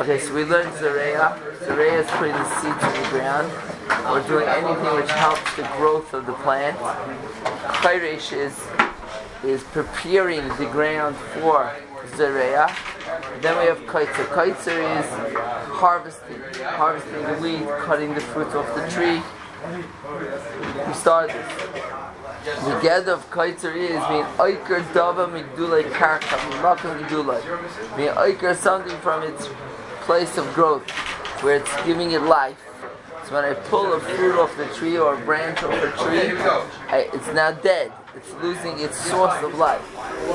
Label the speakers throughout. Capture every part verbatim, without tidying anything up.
Speaker 1: Okay, so we learned Zareya. Zareya is putting the seeds in the ground, or doing anything which helps the growth of the plant. Chayresh is, is preparing the ground for Zareya. Then we have Kaitzer. Kaitzer is harvesting, harvesting the wheat, cutting the fruit off the tree. We started this. The get of Kaitzer is being Oiker Dava Migdulai Karka, Mimakam Migdulai. Being Oiker something from its place of growth, where it's giving it life. So when I pull a fruit off the tree or a branch off a tree, I, it's now dead. It's losing its source of life.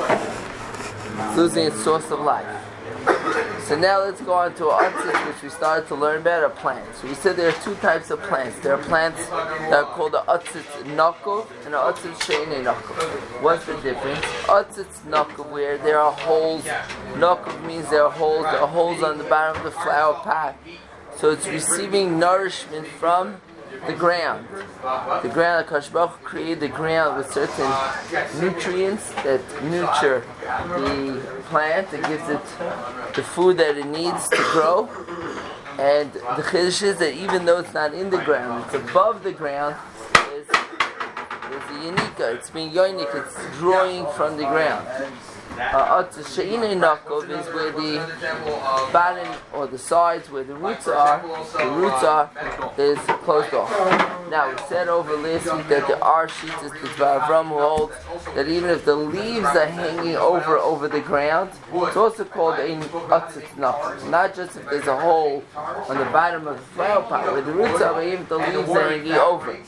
Speaker 1: It's losing its source of life. So now let's go on to Atzitz, which we started to learn about, are plants. So we said there are two types of plants. There are plants that are called the Atzitz Nakov and the Atzitz She'enei Nakov. What's the difference? Atzitz Nakov, where there are holes. Nakov means there are holes. There are holes on the bottom of the flower pot. So it's receiving nourishment from the ground. The ground, HaKadosh Baruch Hu created the ground with certain nutrients that nurture the plant, that gives it the food that it needs to grow. And the chiddush is that even though it's not in the ground, it's above the ground, there's, there's a yanika, it's being yonik, it's drawing from the ground. Atzitz She'enei Nakov is where the bottom or the sides, where the roots are, the roots are, is closed off. Now, we said over last week that there are sheets that Avram holds that even if the leaves are hanging over over the ground, it's also called a Atzitz Nakov. Not just if there's a hole on the bottom of the flower pot where the roots are, but even if the leaves are hanging over.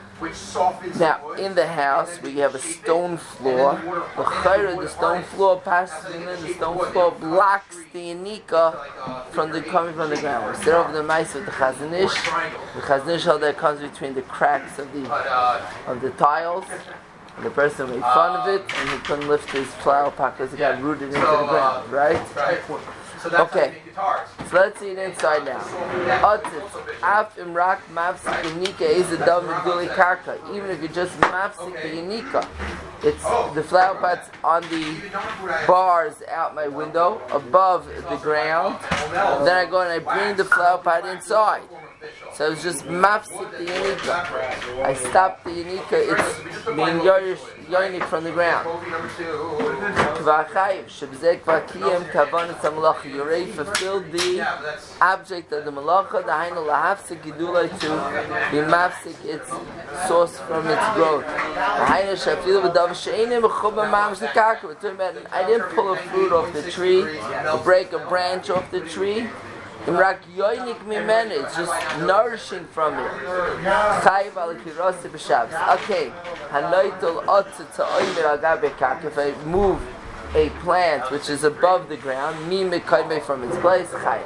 Speaker 1: Now, in the house, we have a stone floor. The chayra, the stone floor passes in, the stone floor blocks the yanika from the coming from the ground. We sit over the mice of the Chazon Ish. The Chazon Ish held that comes between the cracks of the of the tiles. And the person made fun of it, and he couldn't lift his flower pot because it got rooted into the ground, right? Okay, so let's see it inside now. Atzitz, af imrak mafsik yanika is a dam migdulei karka. Even if you just mafsik the yanika, it's the flower pot's on the bars out my window, above the ground. Then I go and I bring the flower pot inside. So it's just mafsik the yanika. I stop the yanika, it's being yonik from the ground. You already fulfilled the object of the malacha, the hainu lahafsik gidulai, to be mafsik its source from its growth. I didn't pull a fruit off the tree, or break a branch off the tree. It's just nourishing from it. Okay. If I move a plant which is above the ground, me mekayme from its place, chay.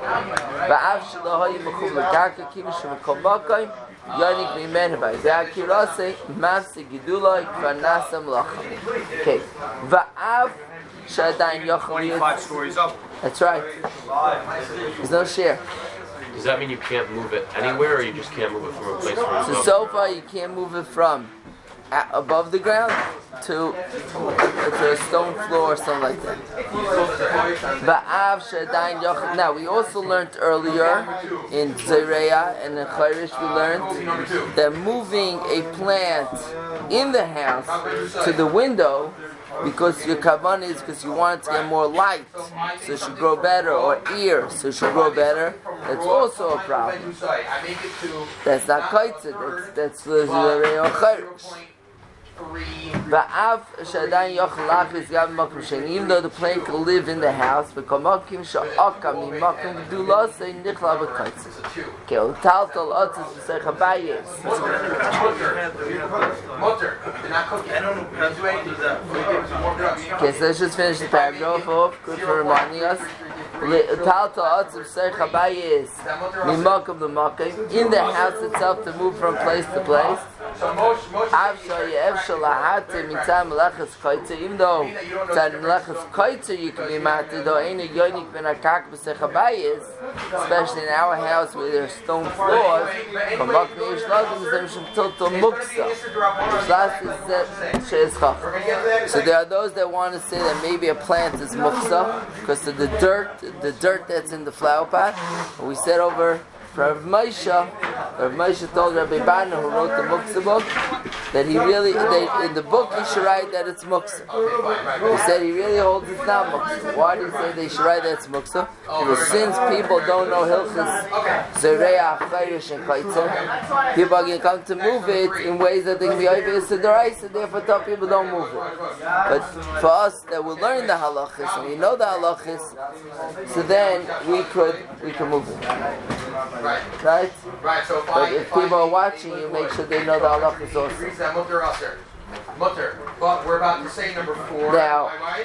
Speaker 1: Okay.
Speaker 2: twenty-five stories up.
Speaker 1: That's right. There's no share.
Speaker 3: Does that mean you can't move it anywhere, or you just can't move it from a place where it's
Speaker 1: So, so far you can't move it from a- above the ground to, to a stone floor or something like that. Now, we also learned earlier in Zareya and in Chayrish, we learned that moving a plant in the house to the window, because your kavanah is because you want it to get more light, so it should grow better, or ear, so it should grow better. That's also a problem. That's not kaitzer. That's that's the chayrish. Even though the plant can live in the house, okay, okay, so let's just finish the paragraph off. Good for reminding us. In the house itself, to move from place to place. shalahate mitzah melechas kaitzer, even though mitzah melechas kaitzer you can be matir, though ain't a yonik ben akak b'sechabayis, especially in our house where there's stone floors, kamakni yishladim zem shem tilto muksa. Yishlas is that she'ez chacham. So there are those that want to say that maybe a plant is muksa because of the dirt, the dirt that's in the flower pot. And we said over Rav Moshe, Rav Moshe told Rabbi Bana, who wrote the Muksa book, that he really, they, in the book he should write that it's Muksa. He said he really holds it's not Muksa. Why do you say they should write that it's Muksa? Because since people don't know Hilchas Zereach, Chayrish, and Kaitzer, people are going to come to move it in ways that they can be obvious to the right, so therefore tell people don't move it. But for us that we learn the halachas and we know the halachas, so then we could we can move it.
Speaker 4: Right.
Speaker 1: Right?
Speaker 4: Right, so if
Speaker 1: But
Speaker 4: I,
Speaker 1: if
Speaker 4: if
Speaker 1: people
Speaker 4: I,
Speaker 1: are watching you, make sure they know the halachas also.
Speaker 4: Agrees that mutter usher. Mutter. But we're about to say number four.
Speaker 1: Now,
Speaker 4: in my mind.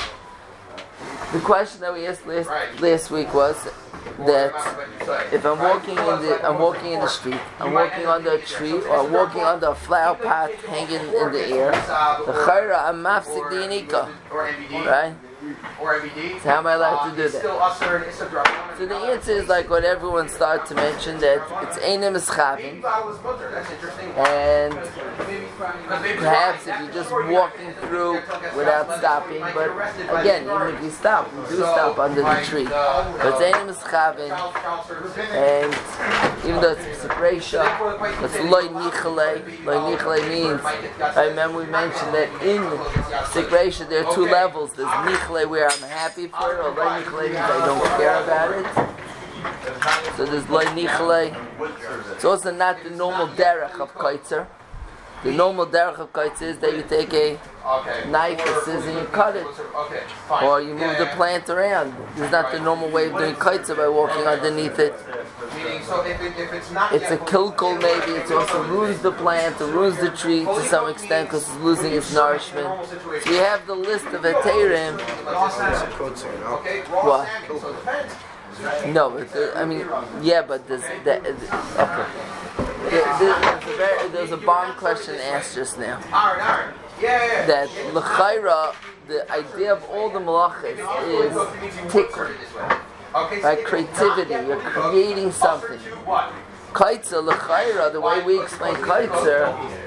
Speaker 1: The question that we asked last,
Speaker 4: Right.
Speaker 1: last week was that
Speaker 4: That
Speaker 1: if I'm walking in the I'm walking in the street, I'm walking under a tree or I'm walking under a flower pot hanging in the air, the chayra I'm mafsik the yanika,
Speaker 4: or M B D,
Speaker 1: right?
Speaker 4: or M B D.
Speaker 1: So how am I allowed to do
Speaker 4: It's
Speaker 1: that?
Speaker 4: still usher and Issa Drabbanan.
Speaker 1: So the answer is like what everyone started to mention, that it's einim eschavim,
Speaker 4: That's interesting.
Speaker 1: and
Speaker 4: Because maybe
Speaker 1: perhaps if you're just walking through without stopping, but again, even if you stop, you do stop under the tree. But it's einim eschavim, and even though it's separation, it's loy nichalei. Loy nichalei means, I remember we mentioned that in separation there are two levels. There's nichalei where I'm happy for it, or loy nichalei means I don't care about it. So there's loy nichalei. It's also not the normal derech of kaitzer. The normal derech of kaitzer is that you take a
Speaker 4: Okay.
Speaker 1: knife, a scissors, and you cut it.
Speaker 4: Okay, fine.
Speaker 1: Or you move the plant around. This is not the normal way of doing kaitzer by walking underneath it.
Speaker 4: Meaning, so if, it, if it's not
Speaker 1: It's a kilkul maybe, it also ruins the plant, it ruins the tree to some extent because it's losing its nourishment. So you have the list of heterim.
Speaker 4: Okay,
Speaker 1: What?
Speaker 4: so it depends.
Speaker 1: No, but the, I mean, yeah, but there's, the, okay. There, there's, a very, there's a bomb question asked just now.
Speaker 4: Alright, alright. Yeah, yeah, yeah.
Speaker 1: That l'chayra, the idea of all the malachas is tikkun,
Speaker 4: Okay,
Speaker 1: right? Creativity. You're creating something. Kaitzer l'chayra, the way we explain kaitzer,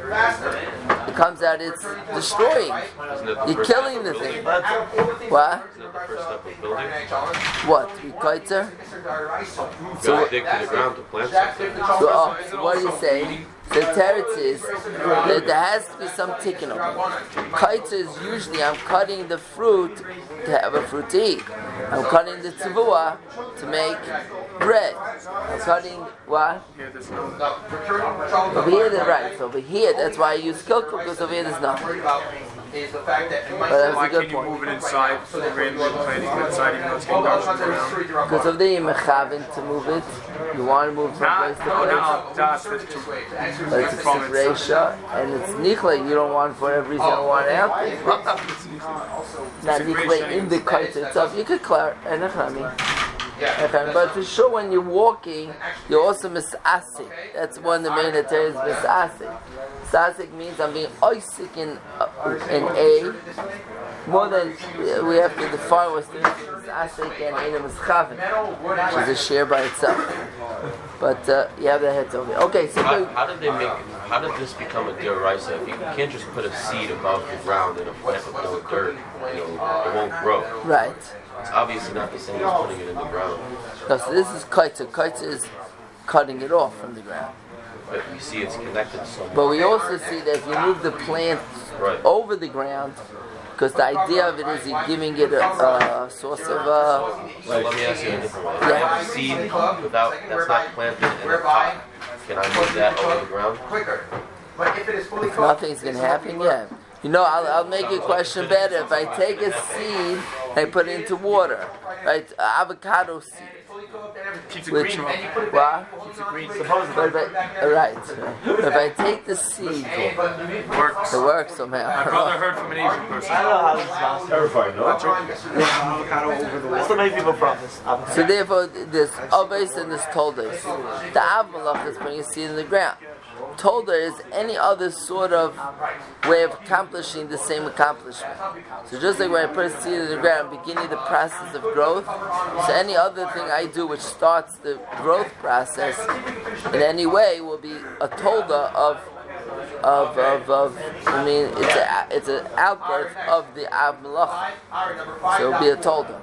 Speaker 1: it comes out it's destroying. You're killing the thing. What?
Speaker 3: Isn't that the first step of building?
Speaker 1: What? We kaitzer?
Speaker 3: You gotta dig to the ground to plant something.
Speaker 1: So, oh, so what are you saying? The teretz is that there has to be some tikkun of it. Kaitzer is usually I'm cutting the fruit to have a fruit to eat. I'm cutting the tzavua to make bread. I'm cutting what? Over here, they're right. So over here, that's why I use kilkul, because over here there's nothing.
Speaker 4: Is the fact that
Speaker 1: But that's
Speaker 2: Why
Speaker 1: a good
Speaker 2: can't you move
Speaker 1: point.
Speaker 2: it inside, randomly planting it inside, even though it's getting doused in the ground?
Speaker 1: Because over there you're mechavin to move it. You want to move from place
Speaker 2: Not,
Speaker 1: to
Speaker 2: no,
Speaker 1: place.
Speaker 2: no, that's the two.
Speaker 1: But it's a separation, and it's nichle. You don't want it for whatever reason. You don't want it out there. Not nichle in the kaitzer itself. You could clear and okay, but for sure when you're walking, you're also misasik. That's one of the main terms, misasik. Misasik means I'm being oisik in, uh, in A. More than, uh, we have to define what's the misasik and ain't mischavin, which is a share by itself. But uh, you have the heads over. Okay, so
Speaker 3: How,
Speaker 1: the,
Speaker 3: how did they make? How did this become a deraisa? If you can't just put a seed above the ground in a plant with no dirt, you know, it won't grow.
Speaker 1: right.
Speaker 3: It's obviously not the same as putting it in the ground.
Speaker 1: No, so this is kaitzer. Kaitzer is cutting it off from the ground.
Speaker 3: But you see, it's connected so much.
Speaker 1: But we also see that if you move the plant
Speaker 3: Right.
Speaker 1: over the ground, because the idea of it is you're giving it a, a source of uh,
Speaker 3: So let me ask you a different way. If I
Speaker 1: Yeah.
Speaker 3: have a seed without that's not planted in a pot, can I move that over the ground?
Speaker 4: quicker. But if it is fully
Speaker 1: if nothing's going to happen, yeah. You know, I'll, I'll make your question better. If I take a seed and I put it into water, right, avocado seed,
Speaker 2: Keeps it
Speaker 1: which,
Speaker 2: green.
Speaker 1: what?
Speaker 2: Keeps it green.
Speaker 1: But if I, right. If I take the seed, it
Speaker 2: Works.
Speaker 1: works
Speaker 2: My
Speaker 1: somehow.
Speaker 2: brother heard from an Asian person.
Speaker 5: I don't know how this is possible.
Speaker 6: Terrifying, no?
Speaker 5: Avocado over the wall. So many people from this.
Speaker 1: So therefore, this obvious and this told us. The av malach is putting a seed in the ground. tolda is any other sort of way of accomplishing the same accomplishment. So just like when I put a seed in the ground, I'm beginning the process of growth, so any other thing I do which starts the growth process in any way will be a tolda of Of, of, of, I mean, it's a, it's an outgrowth of the Av Malach. So it'll be a tolda.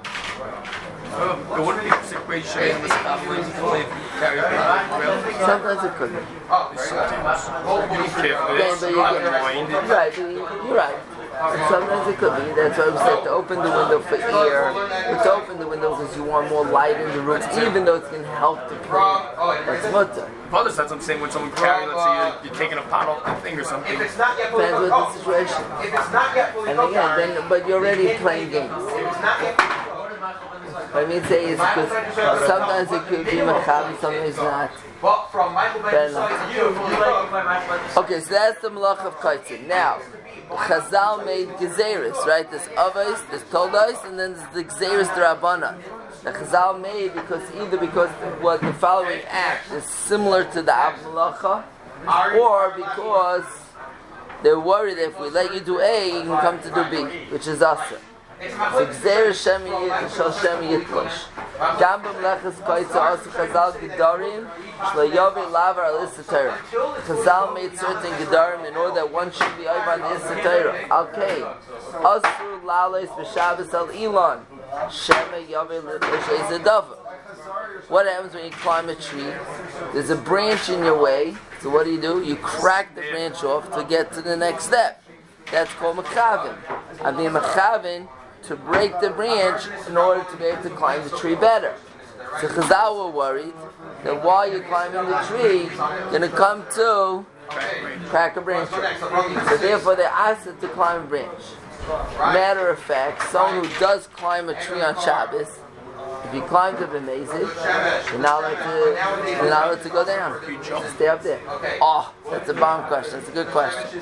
Speaker 2: Um, it wouldn't be a situation in this conflict if you carry a baby.
Speaker 1: Sometimes it could be.
Speaker 2: Sometimes you don't care for
Speaker 1: Yeah,
Speaker 2: this,
Speaker 1: but
Speaker 2: you
Speaker 1: you
Speaker 2: don't
Speaker 1: get,
Speaker 2: mind it.
Speaker 1: right, but you, you're right. Sometimes it could be. That's why we said to open the window for air. It's to open the window because you want more light in the rooms, even though it's going to help the plant. That's mutter.
Speaker 2: Father said something when someone carry, let's say you're, you're taking a pot off the thing or something.
Speaker 4: If it's not yet
Speaker 1: Depends
Speaker 4: fully
Speaker 1: what
Speaker 4: cooked,
Speaker 1: the situation.
Speaker 4: if it's not yet fully
Speaker 1: And
Speaker 4: cooked,
Speaker 1: again, then, but you're already playing games.
Speaker 4: if it's not yet fully
Speaker 1: What I mean to say is because sometimes it could be machabi, sometimes not.
Speaker 4: But from Michael
Speaker 1: Fair
Speaker 4: Ben's
Speaker 1: enough.
Speaker 4: side to you, you like
Speaker 1: Okay, so that's the malach of kaitzin. Now, Chazal made gezeris, right? There's avos, there's toldos, and then there's the gezeris d'Rabbanan. The Chazal made because either because what the following act is similar to the Av Malacha, or because they're worried that if we let you do A, you can come to do B, which is Asa. So Gzeir Shem Shal Shem Yitlosh. Gam b'mlechas koitza Asa Chazal Gedarim Shlo Yovi Lavar Al Issa Torah. Chazal made certain Gedarim in order that one should be over on the Issa Torah. Okay. Asur Lalois B'Shabbos Al Elon Shema Yovi L'Shay Zedava. What happens when you climb a tree? There's a branch in your way. So what do you do? You crack the branch off to get to the next step. That's called Mechavin. I mean Mechavin to break the branch in order to be able to climb the tree better. So Chazal were worried that while you're climbing the tree, you're going to come to crack a branch. So therefore they asked it to climb a branch. Matter of fact, someone who does climb a tree on Shabbos, if you climb to B'mezid, you're not allowed to, you're not allowed to go down. Just stay up there. Oh, that's a bomb question. That's a good question.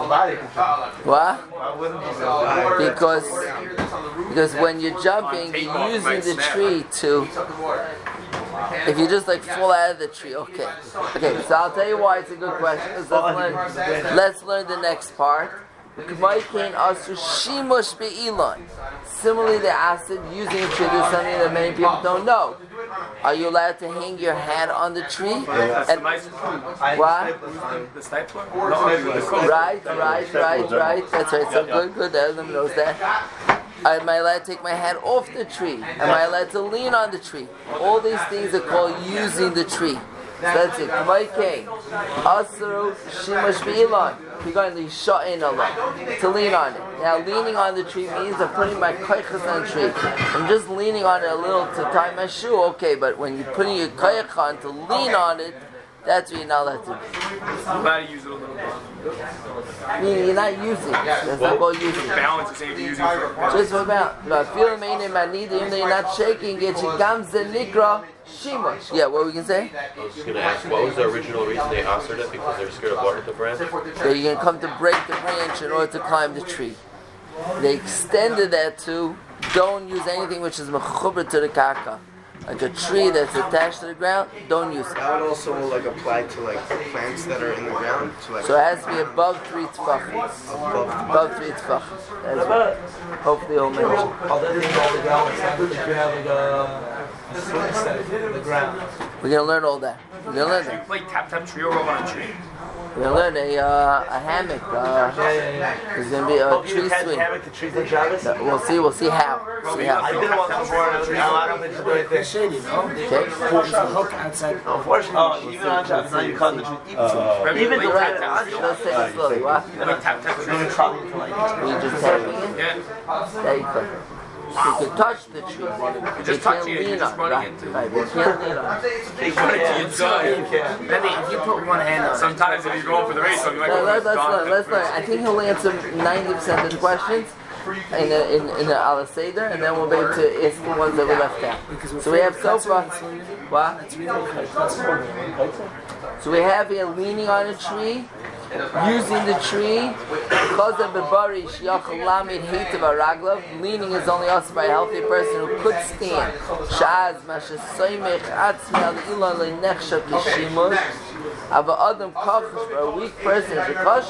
Speaker 1: What? Because because when you're jumping, you're using the tree to. If you just like fall out of the tree, okay. Okay, so I'll tell you why it's a good question. Let's learn, let's learn the next part. Similarly, the acid using a tree is something that many people don't know. Are you allowed to hang your hat on the tree?
Speaker 2: That's
Speaker 1: And,
Speaker 2: the nice
Speaker 1: what?
Speaker 2: The stapler? No,
Speaker 1: Right, right, right, right. That's right. So good, good. Everyone knows that. Am I allowed to take my hat off the tree? Am I allowed to lean on the tree? All these things are called using the tree. So that's it. Maikei. Asru shimash be'ilan. You're going to shut in a lot. To lean on it. Now leaning on the tree means I'm putting my koichas on the tree. I'm just leaning on it a little to tie my shoe, okay, but when you're putting your koich on to lean on it, that's what you're not allowed to do.
Speaker 2: I'm allowed to use it a little bit.
Speaker 1: Meaning you're not using it. That's not called using it.
Speaker 2: Balance is same using it for
Speaker 1: Just for about, but feeling main in my need, even though you're not shaking, get your gams and nikra shimash. Yeah, what we can say?
Speaker 3: I was just going to ask, what was the original reason they answered it? Because they're scared of water the branch?
Speaker 1: So you're going to come to break the branch in order to climb the tree. They extended that to don't use anything which is mechuber to the kaka. Like a tree that's attached to the ground, don't use it.
Speaker 5: That would also like apply to like plants that are in the ground. To, like,
Speaker 1: So it has to be above three tefachim.
Speaker 5: above.
Speaker 1: Above three tefachim. That's what hopefully he'll mention.
Speaker 6: Other than all the ground, if you have like a, a swing set in the ground.
Speaker 1: We're going to learn all that. We're going to learn
Speaker 2: You
Speaker 1: that.
Speaker 2: play tap tap tree or over on a tree.
Speaker 1: We're going to learn a, uh, a hammock. Uh,
Speaker 6: Yeah, yeah, yeah.
Speaker 1: there's going to be a
Speaker 5: Hope you
Speaker 1: tree
Speaker 5: catch
Speaker 1: swing.
Speaker 5: hammock the trees on Shabbos.
Speaker 1: Uh, We'll see, we'll see how. See
Speaker 5: I
Speaker 1: how.
Speaker 5: did it once before and I was like, oh, I don't think it's the right thing.
Speaker 6: Shady, you know?
Speaker 1: Okay?
Speaker 6: There's a hook outside.
Speaker 5: Unfortunately, oh, even on Shabbos, now you cut the tree.
Speaker 2: Remember
Speaker 5: Even
Speaker 2: you
Speaker 5: the
Speaker 2: play
Speaker 5: right
Speaker 2: tap tap
Speaker 5: on
Speaker 2: tree?
Speaker 1: Let's take it slowly. What?
Speaker 2: You play tap tap tree.
Speaker 1: Were you just tapping it?
Speaker 2: Yeah.
Speaker 1: There you go. So you can touch the tree. You
Speaker 2: just
Speaker 1: can't
Speaker 2: touching it,
Speaker 1: lean
Speaker 2: you're just
Speaker 1: on
Speaker 2: running
Speaker 1: Right,
Speaker 2: into it.
Speaker 1: right. You can't lean on it.
Speaker 2: They put it to your side.
Speaker 6: Then if you put one hand on it.
Speaker 2: Sometimes if you're going for the race, you might
Speaker 1: No,
Speaker 2: go
Speaker 1: let's,
Speaker 2: for
Speaker 1: let's
Speaker 2: the
Speaker 1: learn. Let's learn. I think he'll answer ninety percent of the questions in the in, in the Ala Seder, and then we'll be able to ask the ones that were left out. So we have so far. What? So we have here leaning on a tree, using the tree, leaning is only also by a healthy person who could stand. A weak person,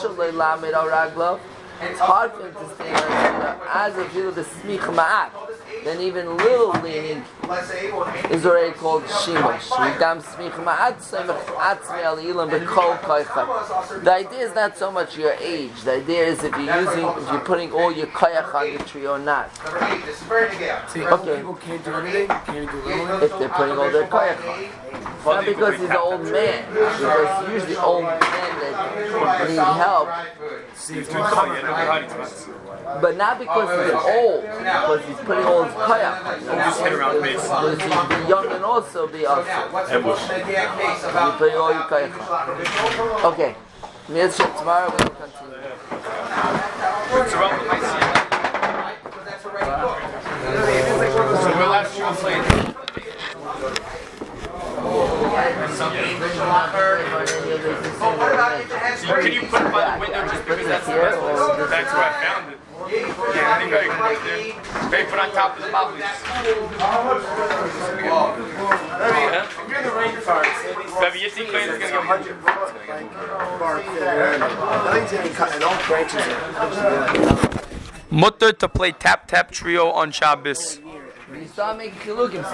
Speaker 1: it's hard for him to stand as a view of the smich ma'at. Then even little leaning is already called shimush. The idea is not so much your age. The idea is if you're using, if you're putting all your koyach on the tree or not. Okay.
Speaker 2: People can't do anything. Can't do anything.
Speaker 1: If they're putting all their koyach on. Not because he's an old man. Because usually old men that need help. But not because he's old, because he's putting all his koyach on. Because he's be young and also be also. You're putting all your koyach on. Okay. Tomorrow we will continue.
Speaker 2: So we'll have to translate. So can you put it by the window just because that's the best place? That's where I found it. Yeah, I think I can put it there. Maybe put on top of the mouth. You're in the rainforest. Baby, you think it's going to get one hundred Mutter to play tap tap trio on Shabbos.
Speaker 1: You start making kilukim.